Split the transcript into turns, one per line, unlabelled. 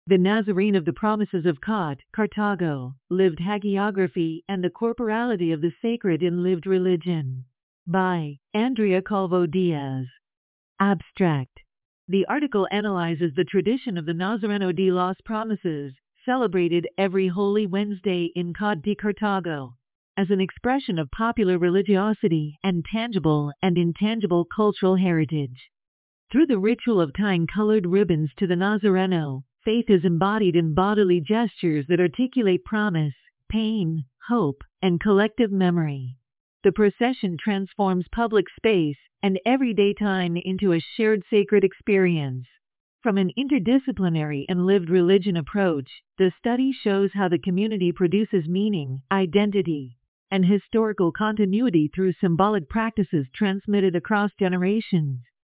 The Nazarene of the Promises of God, Carthago, lived hagiography and the corporality of the sacred in lived religion. By Andrea Calvo Diaz. Abstract. The article analyzes the tradition of the Nazareno de los Promises, celebrated every Holy Wednesday in Cod de Carthago, as an expression of popular religiosity and tangible and intangible cultural heritage. Through the ritual of tying colored ribbons to the Nazareno, faith is embodied in bodily gestures that articulate promise, pain, hope, and collective memory. The procession transforms public space and everyday time into a shared sacred experience. From an interdisciplinary and lived religion approach, the study shows how the community produces meaning, identity, and historical continuity through symbolic practices transmitted across generations.